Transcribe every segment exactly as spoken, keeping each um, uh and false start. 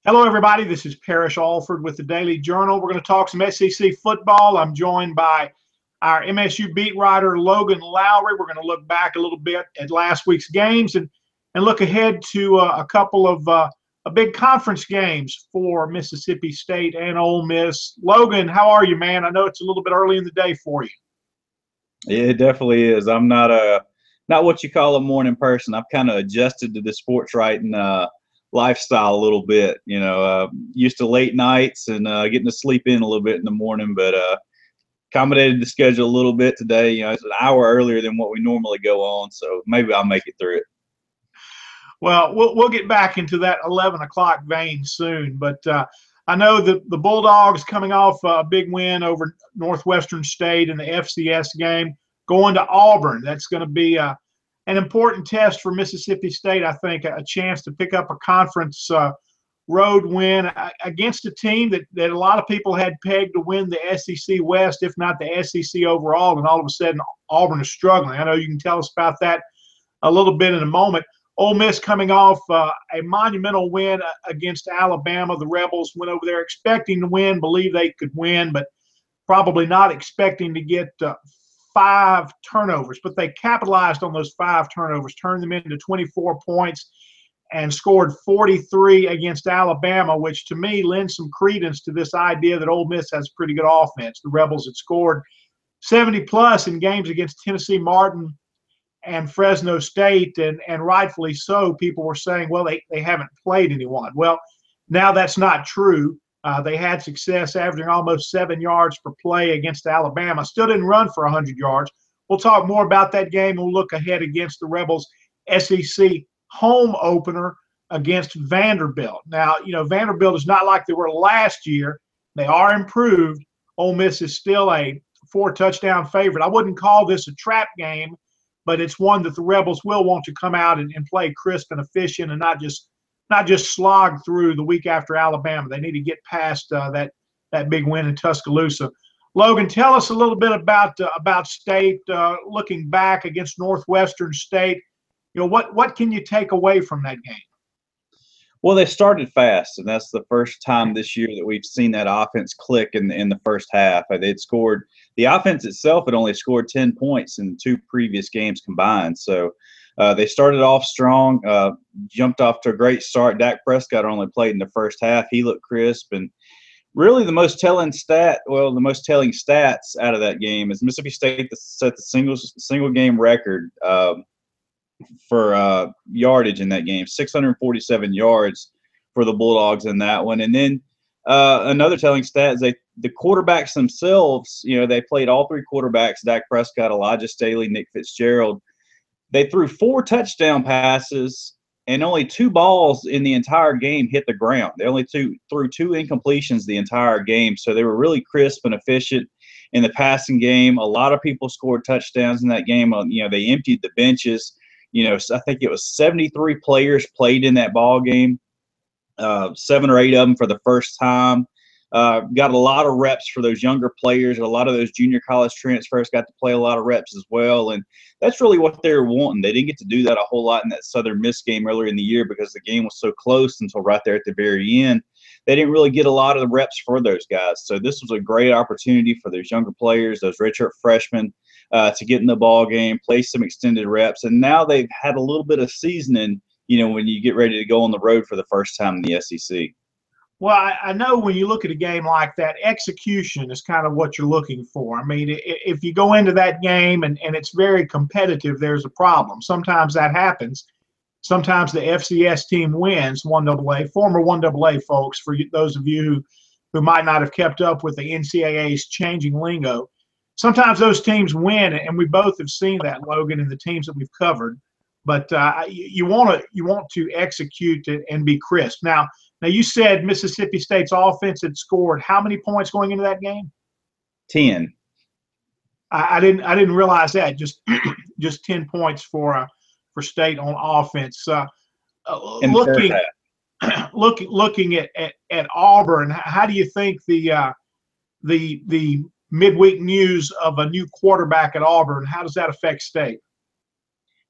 Hello, everybody. This is Parrish Alford with the Daily Journal. We're going to talk some S E C football. I'm joined by our M S U beat writer, Logan Lowry. We're going to look back a little bit at last week's games and, and look ahead to uh, a couple of uh, a big conference games for Mississippi State and Ole Miss. Logan, how are you, man? I know it's a little bit early in the day for you. Yeah, it definitely is. I'm not a not what you call a morning person. I've kind of adjusted to the sports writing uh, lifestyle a little bit. You know, uh, used to late nights and uh, getting to sleep in a little bit in the morning, but uh, accommodated the schedule a little bit today. You know, it's an hour earlier than what we normally go on, so maybe I'll make it through it. Well, we'll we'll get back into that eleven o'clock vein soon, but uh, I know that the Bulldogs coming off a big win over Northwestern State in the F C S game, going to Auburn. That's going to be uh, an important test for Mississippi State, I think, a chance to pick up a conference uh, road win against a team that, that a lot of people had pegged to win the S E C West, if not the S E C overall, and all of a sudden Auburn is struggling. I know you can tell us about that a little bit in a moment. Ole Miss coming off uh, a monumental win against Alabama. The Rebels went over there expecting to win, believe they could win, but probably not expecting to get uh, five turnovers. But they capitalized on those five turnovers, turned them into twenty-four points, and scored forty-three against Alabama, which to me lends some credence to this idea that Ole Miss has pretty good offense. The Rebels had scored seventy plus in games against Tennessee Martin and Fresno State, and, and rightfully so. People were saying, well, they, they haven't played anyone. Well, now that's not true. Uh, they had success averaging almost seven yards per play against Alabama. Still didn't run for one hundred yards. We'll talk more about that game. We'll look ahead against the Rebels' S E C home opener against Vanderbilt. Now, you know, Vanderbilt is not like they were last year. They are improved. Ole Miss is still a four-touchdown favorite. I wouldn't call this a trap game, but it's one that the Rebels will want to come out and, and play crisp and efficient and not just not just slog through the week after Alabama. They need to get past uh, that that big win in Tuscaloosa. Logan, tell us a little bit about uh, about State, uh, looking back against Northwestern State. You know, what what can you take away from that game? Well, they started fast, and that's the first time this year that we've seen that offense click in the, in the first half. They'd scored – the offense itself had only scored ten points in the two previous games combined. So uh, they started off strong, uh, jumped off to a great start. Dak Prescott only played in the first half. He looked crisp. And really the most telling stat – well, the most telling stats out of that game is Mississippi State set the single, single game record uh, – for uh, yardage in that game, six hundred forty-seven yards for the Bulldogs in that one. And then uh, another telling stat is they the quarterbacks themselves, you know, they played all three quarterbacks, Dak Prescott, Elijah Staley, Nick Fitzgerald. They threw four touchdown passes, and only two balls in the entire game hit the ground. They only two, threw two incompletions the entire game, so they were really crisp and efficient in the passing game. A lot of people scored touchdowns in that game. You know, they emptied the benches. You know, I think it was seventy-three players played in that ball game, uh, seven or eight of them for the first time. Uh, got a lot of reps for those younger players. A lot of those junior college transfers got to play a lot of reps as well. And that's really what they were wanting. They didn't get to do that a whole lot in that Southern Miss game earlier in the year because the game was so close until right there at the very end. They didn't really get a lot of the reps for those guys. So this was a great opportunity for those younger players, those redshirt freshmen, uh, to get in the ball game, play some extended reps. And now they've had a little bit of seasoning, you know, when you get ready to go on the road for the first time in the S E C. Well, I, I know when you look at a game like that, execution is kind of what you're looking for. I mean, if you go into that game and, and it's very competitive, there's a problem. Sometimes that happens. Sometimes the F C S team wins one double A, former one double A folks, for those of you who, who might not have kept up with the N C double A's changing lingo. Sometimes those teams win, and we both have seen that, Logan, in the teams that we've covered. But uh, you, you want to you want to execute it and be crisp. Now, now you said Mississippi State's offense had scored how many points going into that game? Ten. I, I didn't I didn't realize that. Just just ten points for uh, for State on offense. Uh, uh, looking looking looking at, at at Auburn, how do you think the uh, the the midweek news of a new quarterback at Auburn, how does that affect State?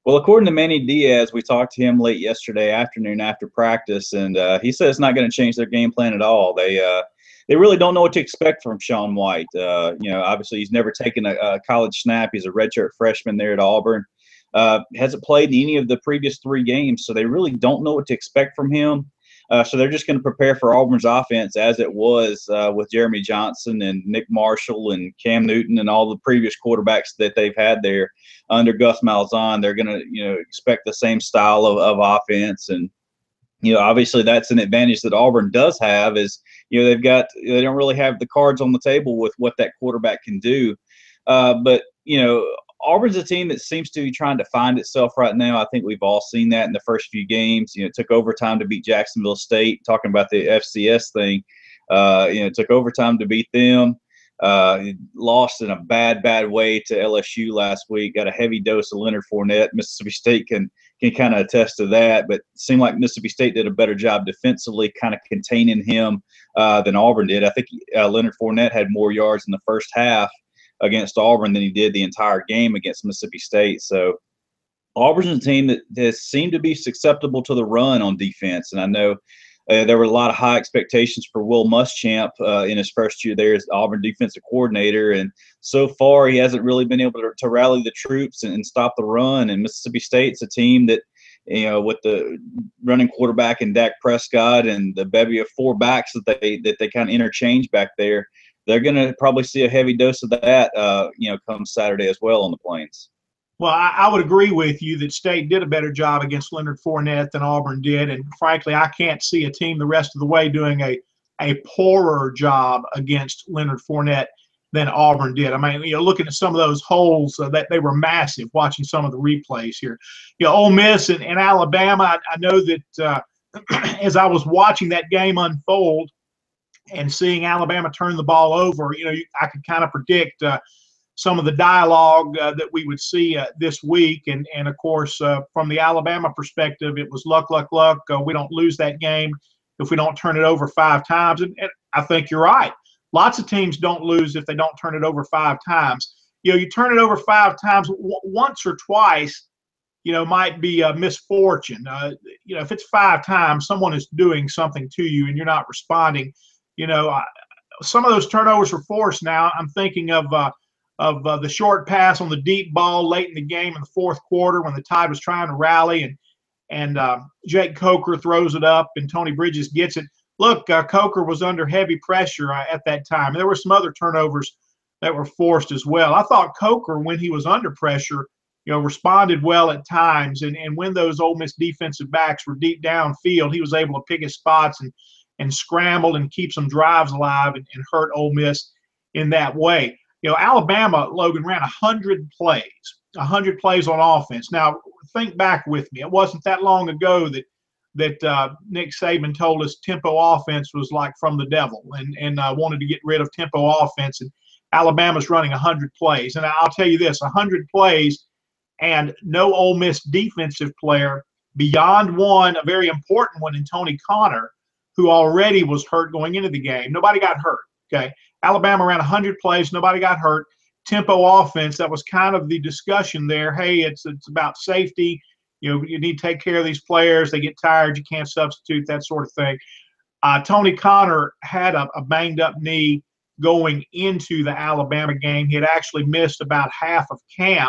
Well, according to Manny Diaz, we talked to him late yesterday afternoon after practice, and uh, he said it's not going to change their game plan at all. They uh, they really don't know what to expect from Sean White. Uh, you know, obviously he's never taken a, a college snap. He's a redshirt freshman there at Auburn. Uh, hasn't played in any of the previous three games, so they really don't know what to expect from him. Uh, so they're just going to prepare for Auburn's offense as it was uh, with Jeremy Johnson and Nick Marshall and Cam Newton and all the previous quarterbacks that they've had there under Gus Malzahn. They're going to, you know, expect the same style of, of offense. And, you know, obviously that's an advantage that Auburn does have is, you know, they've got, they don't really have the cards on the table with what that quarterback can do. Uh, but, you know, Auburn's a team that seems to be trying to find itself right now. I think we've all seen that in the first few games. You know, it took overtime to beat Jacksonville State. Talking about the F C S thing, uh, you know, it took overtime to beat them. Uh, lost in a bad, bad way to L S U last week. Got a heavy dose of Leonard Fournette. Mississippi State can can kind of attest to that, but it seemed like Mississippi State did a better job defensively, kind of containing him uh, than Auburn did. I think uh, Leonard Fournette had more yards in the first half against Auburn than he did the entire game against Mississippi State. So Auburn's a team that has seemed to be susceptible to the run on defense. And I know uh, there were a lot of high expectations for Will Muschamp uh, in his first year there as Auburn defensive coordinator. And so far he hasn't really been able to, to rally the troops and, and stop the run. And Mississippi State's a team that, you know, with the running quarterback and Dak Prescott and the bevy of four backs that they that they kind of interchange back there, they're going to probably see a heavy dose of that, uh, you know, come Saturday as well on the Plains. Well, I, I would agree with you that State did a better job against Leonard Fournette than Auburn did. And frankly, I can't see a team the rest of the way doing a, a poorer job against Leonard Fournette than Auburn did. I mean, you know, looking at some of those holes, uh, that they were massive watching some of the replays here. You know, Ole Miss and, and Alabama, I, I know that uh, as I was watching that game unfold, and seeing Alabama turn the ball over, you know, I could kind of predict uh, some of the dialogue uh, that we would see uh, this week. And, and of course, uh, from the Alabama perspective, it was luck, luck, luck. Uh, we don't lose that game if we don't turn it over five times. And, and I think you're right. Lots of teams don't lose if they don't turn it over five times. You know, you turn it over five times w- once or twice, you know, might be a misfortune. Uh, you know, if it's five times, someone is doing something to you and you're not responding. You know, uh, some of those turnovers were forced now. I'm thinking of uh, of uh, the short pass on the deep ball late in the game in the fourth quarter when the Tide was trying to rally, and and uh, Jake Coker throws it up and Tony Bridges gets it. Look, uh, Coker was under heavy pressure uh, at that time. There were some other turnovers that were forced as well. I thought Coker, when he was under pressure, you know, responded well at times. And, and when those Ole Miss defensive backs were deep downfield, he was able to pick his spots and and scramble and keep some drives alive and, and hurt Ole Miss in that way. You know, Alabama, Logan, ran one hundred plays, one hundred plays on offense. Now, think back with me. It wasn't that long ago that that uh, Nick Saban told us tempo offense was like from the devil and, and uh, wanted to get rid of tempo offense. And Alabama's running one hundred plays. And I'll tell you this, one hundred plays and no Ole Miss defensive player beyond one, a very important one in Tony Connor, who already was hurt going into the game. Nobody got hurt, okay? Alabama ran one hundred plays. Nobody got hurt. Tempo offense, that was kind of the discussion there. Hey, it's it's about safety. You know, you need to take care of these players. They get tired. You can't substitute, that sort of thing. Uh, Tony Connor had a, a banged-up knee going into the Alabama game. He had actually missed about half of camp,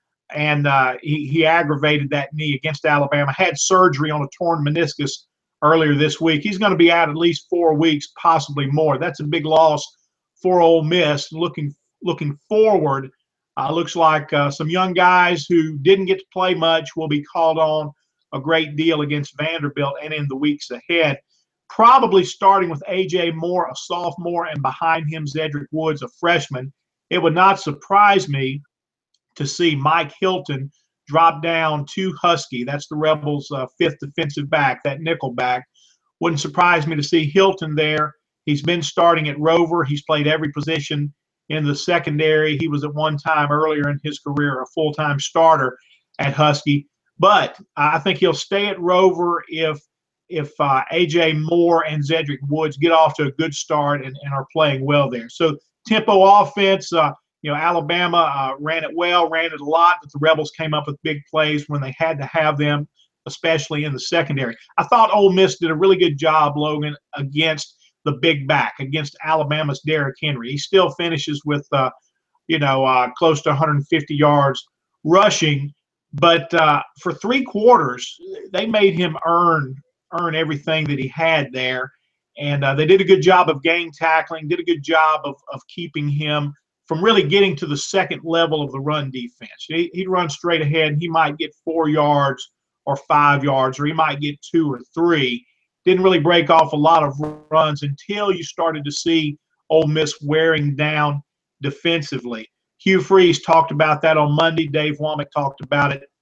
and uh, he, he aggravated that knee against Alabama, had surgery on a torn meniscus earlier this week. He's going to be out at least four weeks, possibly more. That's a big loss for Ole Miss. Looking looking forward, uh, looks like uh, some young guys who didn't get to play much will be called on a great deal against Vanderbilt and in the weeks ahead. Probably starting with A J Moore, a sophomore, and behind him Zedrick Woods, a freshman. It would not surprise me to see Mike Hilton drop down to Husky. That's the Rebels' uh, fifth defensive back, that nickel back. Wouldn't surprise me to see Hilton there. He's been starting at Rover. He's played every position in the secondary. He was at one time earlier in his career a full-time starter at Husky. But I think he'll stay at Rover if if uh, A J Moore and Zedrick Woods get off to a good start and, and are playing well there. So tempo offense, uh, You know, Alabama uh, ran it well, ran it a lot, but the Rebels came up with big plays when they had to have them, especially in the secondary. I thought Ole Miss did a really good job, Logan, against the big back, against Alabama's Derrick Henry. He still finishes with, uh, you know, uh, close to one hundred fifty yards rushing, but uh, for three quarters, they made him earn earn everything that he had there. And uh, they did a good job of game tackling, did a good job of, of keeping him from really getting to the second level of the run defense. He, he'd run straight ahead, and he might get four yards or five yards, or he might get two or three. Didn't really break off a lot of runs until you started to see Ole Miss wearing down defensively. Hugh Freeze talked about that on Monday. Dave Womack talked about it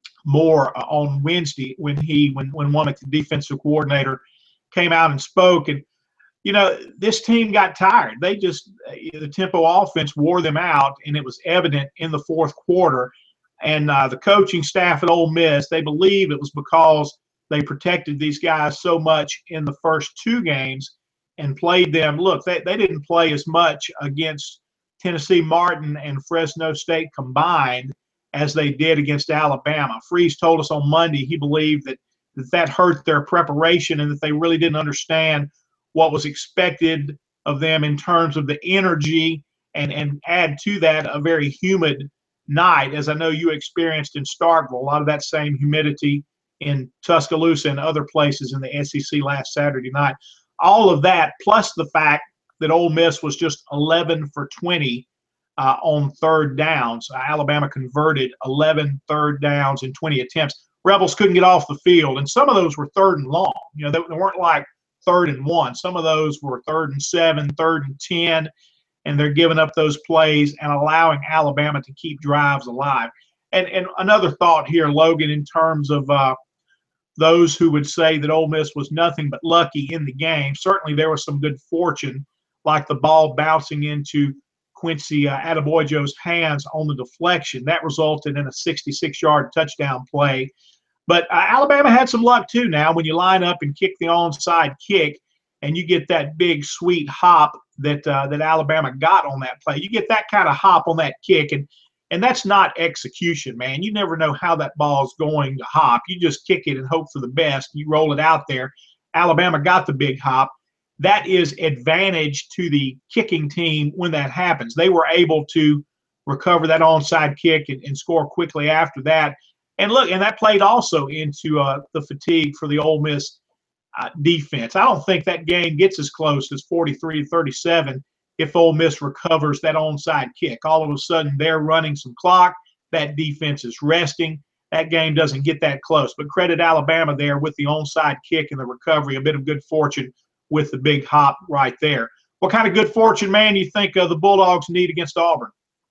more uh, on Wednesday when he, when, when Womack, the defensive coordinator, came out and spoke. And, you know, this team got tired. They just, the tempo offense wore them out, and it was evident in the fourth quarter. And uh, the coaching staff at Ole Miss, they believe it was because they protected these guys so much in the first two games and played them. Look, they, they didn't play as much against Tennessee Martin and Fresno State combined as they did against Alabama. Freeze told us on Monday he believed that that, that hurt their preparation and that they really didn't understand what was expected of them in terms of the energy, and, and add to that a very humid night, as I know you experienced in Starkville, a lot of that same humidity in Tuscaloosa and other places in the S E C last Saturday night. All of that, plus the fact that Ole Miss was just eleven for twenty uh, on third downs. Uh, Alabama converted eleven third downs in twenty attempts. Rebels couldn't get off the field, and some of those were third and long. You know, they, they weren't like third and one. Some of those were third and seven, third and ten, and they're giving up those plays and allowing Alabama to keep drives alive. And and another thought here, Logan, in terms of uh, those who would say that Ole Miss was nothing but lucky in the game. Certainly there was some good fortune, like the ball bouncing into Quincy uh, Adebojo's hands on the deflection. That resulted in a sixty-six-yard touchdown play. But uh, Alabama had some luck too now when you line up and kick the onside kick and you get that big, sweet hop that uh, that Alabama got on that play. You get that kind of hop on that kick, and and that's not execution, man. You never know how that ball is going to hop. You just kick it and hope for the best. You roll it out there. Alabama got the big hop. That is advantage to the kicking team when that happens. They were able to recover that onside kick and, and score quickly after that. And look, and that played also into uh, the fatigue for the Ole Miss uh, defense. I don't think that game gets as close as forty-three to thirty-seven if Ole Miss recovers that onside kick. All of a sudden, they're running some clock. That defense is resting. That game doesn't get that close. But credit Alabama there with the onside kick and the recovery. A bit of good fortune with the big hop right there. What kind of good fortune, man, do you think uh, the Bulldogs need against Auburn?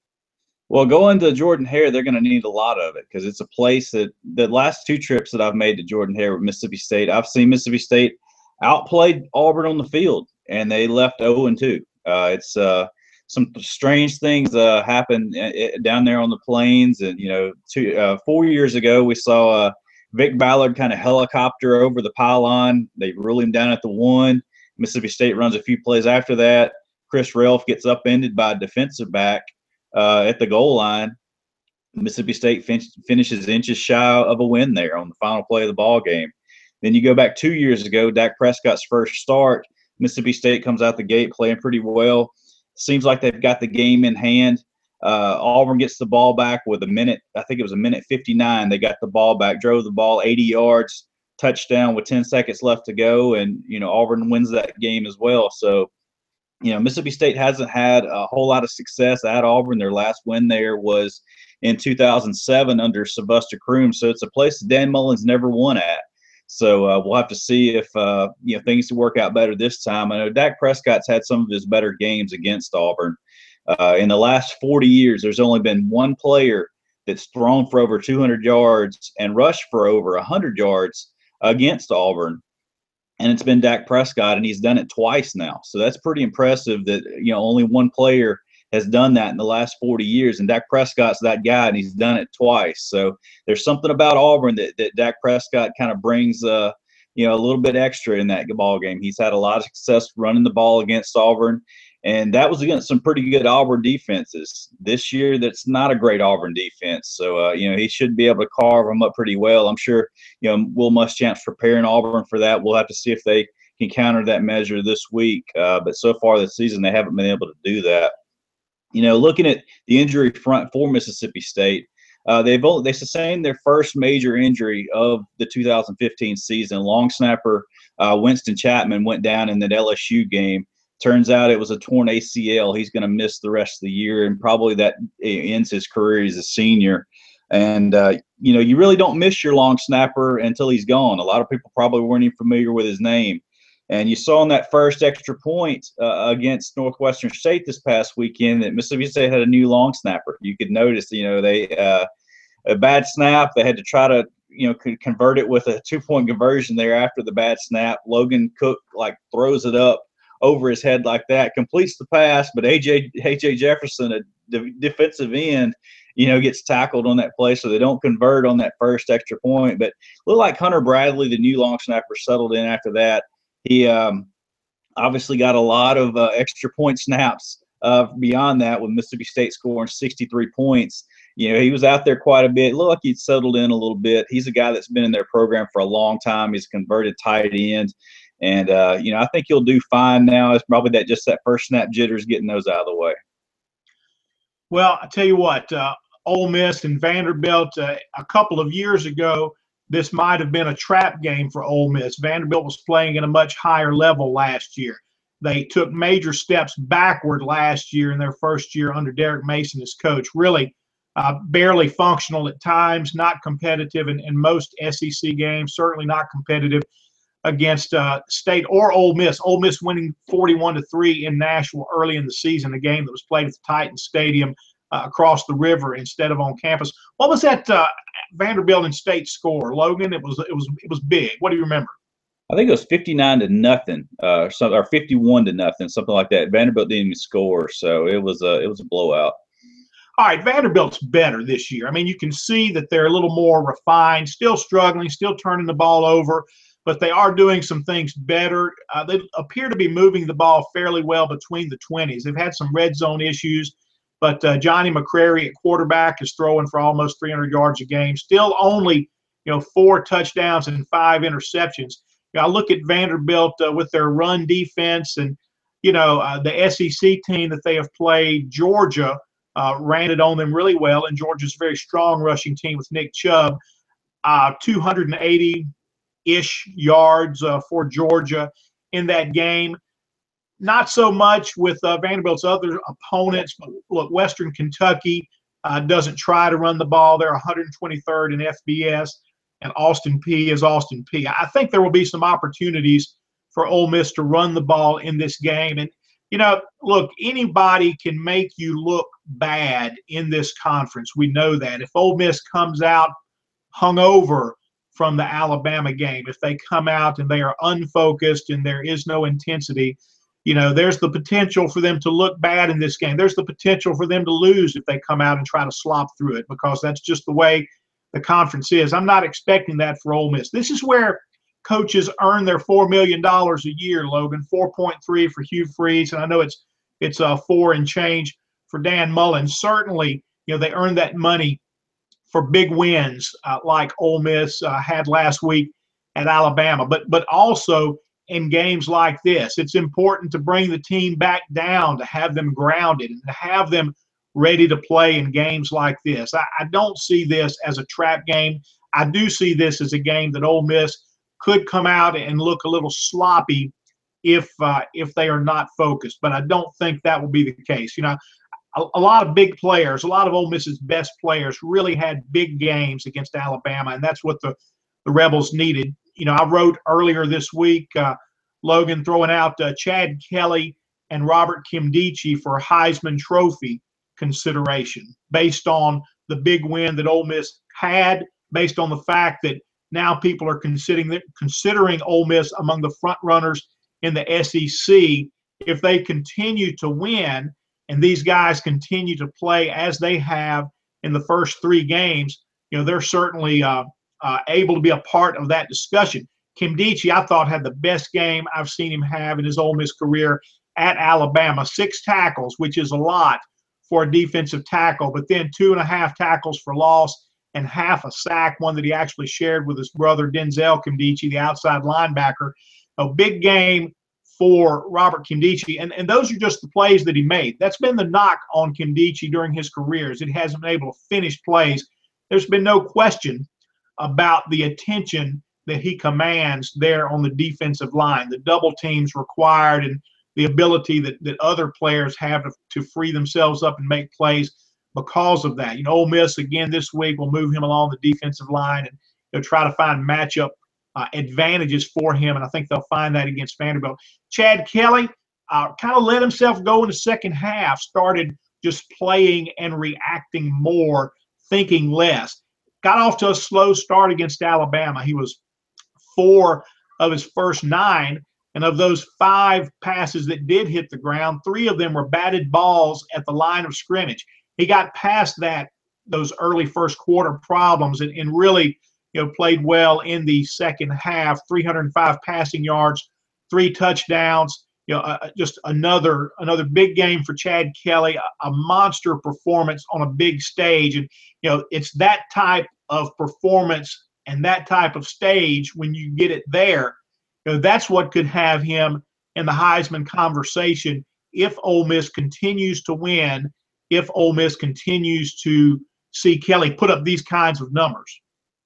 Well, going to Jordan-Hare, they're going to need a lot of it because it's a place that the last two trips that I've made to Jordan-Hare with Mississippi State, I've seen Mississippi State outplayed Auburn on the field, and they left oh and two. Uh, it's uh, some strange things uh, happen down there on the plains. And, you know, two, uh, four years ago, we saw uh, Vic Ballard kind of helicopter over the pylon. They rule him down at the one. Mississippi State runs a few plays after that. Chris Relf gets upended by a defensive back uh, at the goal line. Mississippi State fin- finishes inches shy of a win there on the final play of the ball game. Then you go back two years ago, Dak Prescott's first start. Mississippi State comes out the gate playing pretty well. Seems like they've got the game in hand. Uh, Auburn gets the ball back with a minute. I think it was a minute fifty-nine. They got the ball back, drove the ball eighty yards, touchdown with ten seconds left to go. And, you know, Auburn wins that game as well. So, you know, Mississippi State hasn't had a whole lot of success at Auburn. Their last win there was in two thousand seven under Sylvester Croom. So it's a place that Dan Mullen's never won at. So uh, we'll have to see if uh, you know things work out better this time. I know Dak Prescott's had some of his better games against Auburn. Uh, in the last forty years, there's only been one player that's thrown for over two hundred yards and rushed for over one hundred yards against Auburn, and it's been Dak Prescott, and he's done it twice now. So that's pretty impressive that you know only one player has done that in the last forty years, and Dak Prescott's that guy, and he's done it twice. So there's something about Auburn that, that Dak Prescott kind of brings, uh, you know, a little bit extra in that ball game. He's had a lot of success running the ball against Auburn, And that was against some pretty good Auburn defenses. This year, that's not a great Auburn defense. So, uh, you know, he should be able to carve them up pretty well. I'm sure, you know, Will Muschamp's preparing Auburn for that. We'll have to see if they can counter that measure this week. Uh, but so far this season, they haven't been able to do that. You know, looking at the injury front for Mississippi State, uh, they've only, they sustained their first major injury of the two thousand fifteen season. Long snapper uh, Winston Chapman went down in that L S U game. Turns out it was a torn A C L. He's going to miss the rest of the year, and probably that ends his career as a senior. And, uh, you know, you really don't miss your long snapper until he's gone. A lot of people probably weren't even familiar with his name. And you saw in that first extra point uh, against Northwestern State this past weekend that Mississippi State had a new long snapper. You could notice, you know, they uh, a bad snap. They had to try to, you know, convert it with a two-point conversion there after the bad snap. Logan Cook, like, throws it up over his head like that, completes the pass, but A J A J Jefferson, a de- defensive end, you know, gets tackled on that play, so they don't convert on that first extra point. But looked like Hunter Bradley, the new long snapper, settled in after that. He um, obviously got a lot of uh, extra point snaps uh, beyond that, with Mississippi State scoring sixty-three points. You know, he was out there quite a bit. It looked like he'd settled in a little bit. He's a guy that's been in their program for a long time. He's a converted tight end. And, uh, you know, I think he'll do fine now. It's probably that just that first snap jitters, getting those out of the way. Well, I tell you what, uh, Ole Miss and Vanderbilt, uh, a couple of years ago, this might have been a trap game for Ole Miss. Vanderbilt was playing at a much higher level last year. They took major steps backward last year in their first year under Derek Mason as coach. Really uh, barely functional at times, not competitive in, in most S E C games, certainly not competitive against uh, State or Ole Miss. Ole Miss winning forty-one to three in Nashville early in the season, a game that was played at the Titan Stadium uh, across the river instead of on campus. What was that uh, Vanderbilt and State score, Logan? It was it was it was big. What do you remember? I think it was fifty-nine to nothing, uh, or, or fifty-one to nothing, something like that. Vanderbilt didn't even score, so it was a it was a blowout. All right, Vanderbilt's better this year. I mean, you can see that they're a little more refined, still struggling, still turning the ball over, but they are doing some things better. Uh, they appear to be moving the ball fairly well between the twenties. They've had some red zone issues, but uh, Johnny McCrary at quarterback is throwing for almost three hundred yards a game. Still only, you know, four touchdowns and five interceptions. You know, I look at Vanderbilt uh, with their run defense, and you know uh, the S E C team that they have played, Georgia, uh, ran it on them really well, and Georgia's a very strong rushing team with Nick Chubb, uh, two hundred eighty-ish yards uh, for Georgia in that game. Not so much with uh, Vanderbilt's other opponents, but look, Western Kentucky uh, doesn't try to run the ball. They're one hundred twenty-third in F B S, and Austin Peay is Austin Peay. I think there will be some opportunities for Ole Miss to run the ball in this game. And, you know, look, anybody can make you look bad in this conference. We know that. If Ole Miss comes out hungover from the Alabama game, if they come out and they are unfocused and there is no intensity, you know, there's the potential for them to look bad in this game. There's the potential for them to lose if they come out and try to slop through it, because that's just the way the conference is. I'm not expecting that for Ole Miss. This is where coaches earn their four million dollars a year, Logan. four point three for Hugh Freeze, and I know it's it's uh, four and change for Dan Mullen. Certainly, you know, they earn that money for big wins uh, like Ole Miss uh, had last week at Alabama, but but also in games like this. It's important to bring the team back down, to have them grounded, and to have them ready to play in games like this. I, I don't see this as a trap game. I do see this as a game that Ole Miss could come out and look a little sloppy if uh, if they are not focused. But I don't think that will be the case. You know, a, a lot of big players, a lot of Ole Miss's best players really had big games against Alabama, and that's what the, the Rebels needed. You know, I wrote earlier this week, uh, Logan, throwing out uh, Chad Kelly and Robert Kimdichie for Heisman Trophy consideration based on the big win that Ole Miss had, based on the fact that now people are considering considering Ole Miss among the front runners in the S E C. If they continue to win and these guys continue to play as they have in the first three games, you know, they're certainly uh, uh, able to be a part of that discussion. Kimdichie, I thought, had the best game I've seen him have in his Ole Miss career. at Alabama, six tackles, which is a lot for a defensive tackle, but then two and a half tackles for loss and half a sack, one that he actually shared with his brother Denzel Kimdichie, the outside linebacker. A big game for Robert Kimdichie, and, and those are just the plays that he made. That's been the knock on Kimdichie during his career, is it hasn't been able to finish plays. There's been no question about the attention that he commands there on the defensive line, the double teams required and the ability that, that other players have to, to free themselves up and make plays because of that. You know, Ole Miss, again, this week will move him along the defensive line, and they'll try to find matchup uh, advantages for him, and I think they'll find that against Vanderbilt. Chad Kelly uh, kind of let himself go in the second half, started just playing and reacting more, thinking less. Got off to a slow start against Alabama. He was four of his first nine, and of those five passes that did hit the ground, three of them were batted balls at the line of scrimmage. He got past that, those early first quarter problems, and, and really, you know, played well in the second half. three hundred five passing yards, three touchdowns. You know, uh, just another another big game for Chad Kelly, a, a monster performance on a big stage. And, you know, it's that type of performance and that type of stage, when you get it there, you know, that's what could have him in the Heisman conversation if Ole Miss continues to win, if Ole Miss continues to see Kelly put up these kinds of numbers.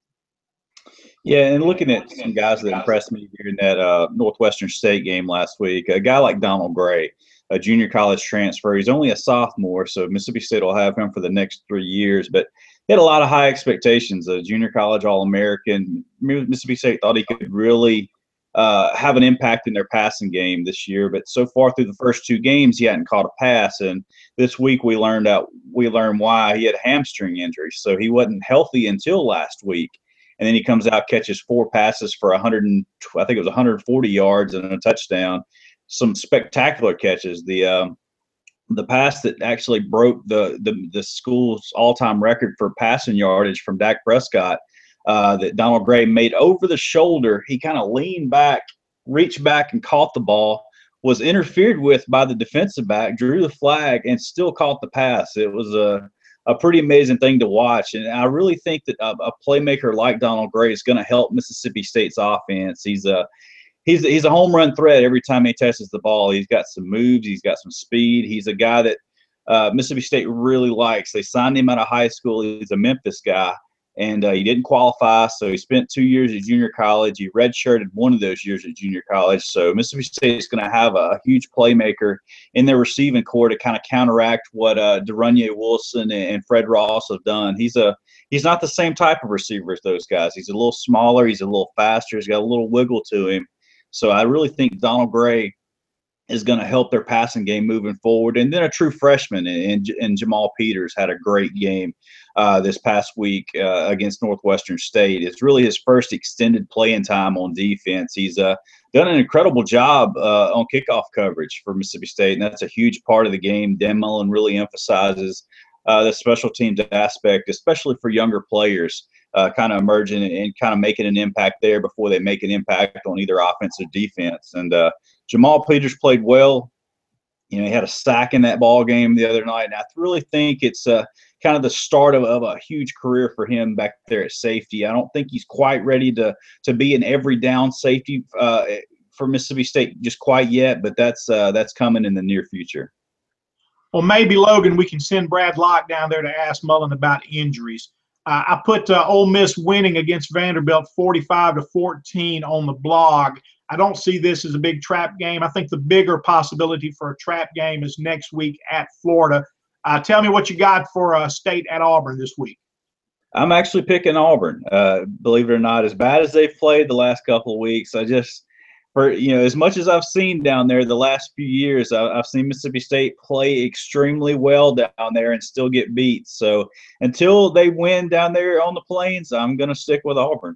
Yeah, and looking at some guys that impressed me during that uh, Northwestern State game last week, a guy like Donald Gray, a junior college transfer. He's only a sophomore, so Mississippi State will have him for the next three years. But he had a lot of high expectations. A junior college All-American. Mississippi State thought he could really uh, have an impact in their passing game this year. But so far through the first two games, he hadn't caught a pass. And this week we learned out we learned why. He had a hamstring injury, so he wasn't healthy until last week. And then he comes out, catches four passes for one hundred, I think it was one hundred forty yards and a touchdown. Some spectacular catches. The um, the pass that actually broke the the, the school's all-time record for passing yardage from Dak Prescott, uh, that Donald Gray made over the shoulder. He kind of leaned back, reached back, and caught the ball. Was interfered with by the defensive back, drew the flag, and still caught the pass. It was a a pretty amazing thing to watch. And I really think that a, a playmaker like Donald Gray is going to help Mississippi State's offense. He's a, he's, he's a home run threat every time he touches the ball. He's got some moves. He's got some speed. He's a guy that uh, Mississippi State really likes. They signed him out of high school. He's a Memphis guy, and uh, he didn't qualify, so he spent two years at junior college. He redshirted one of those years at junior college. So Mississippi State is going to have a, a huge playmaker in their receiving core to kind of counteract what uh, De'Runnya Wilson and, and Fred Ross have done. He's a he's not the same type of receiver as those guys. He's a little smaller. He's a little faster. He's got a little wiggle to him. So I really think Donald Gray is going to help their passing game moving forward. And then a true freshman in, in Jamal Peters had a great game uh, this past week uh, against Northwestern State. It's really his first extended playing time on defense. He's uh, done an incredible job uh, on kickoff coverage for Mississippi State, and that's a huge part of the game. Dan Mullen really emphasizes uh, the special teams aspect, especially for younger players, uh, kind of emerging and, and kind of making an impact there before they make an impact on either offense or defense. And uh, Jamal Peters played well. You know, he had a sack in that ball game the other night, and I really think it's uh, kind of the start of, of a huge career for him back there at safety. I don't think he's quite ready to to be an every down safety uh, for Mississippi State just quite yet, but that's uh, that's coming in the near future. Well, maybe, Logan, we can send Brad Locke down there to ask Mullen about injuries. Uh, I put uh, Ole Miss winning against Vanderbilt forty-five to fourteen on the blog. I don't see this as a big trap game. I think the bigger possibility for a trap game is next week at Florida. Uh, tell me what you got for uh, State at Auburn this week. I'm actually picking Auburn. Uh, believe it or not, as bad as they've played the last couple of weeks, I just, for you know, as much as I've seen down there the last few years, I, I've seen Mississippi State play extremely well down there and still get beat. So until they win down there on the Plains, I'm going to stick with Auburn.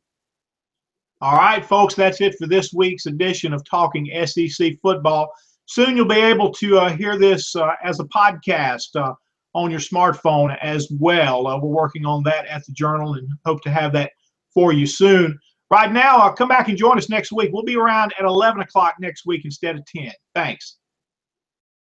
All right, folks, that's it for this week's edition of Talking S E C Football. Soon you'll be able to uh, hear this uh, as a podcast uh, on your smartphone as well. Uh, we're working on that at the Journal and hope to have that for you soon. Right now, uh, come back and join us next week. We'll be around at eleven o'clock next week instead of ten. Thanks.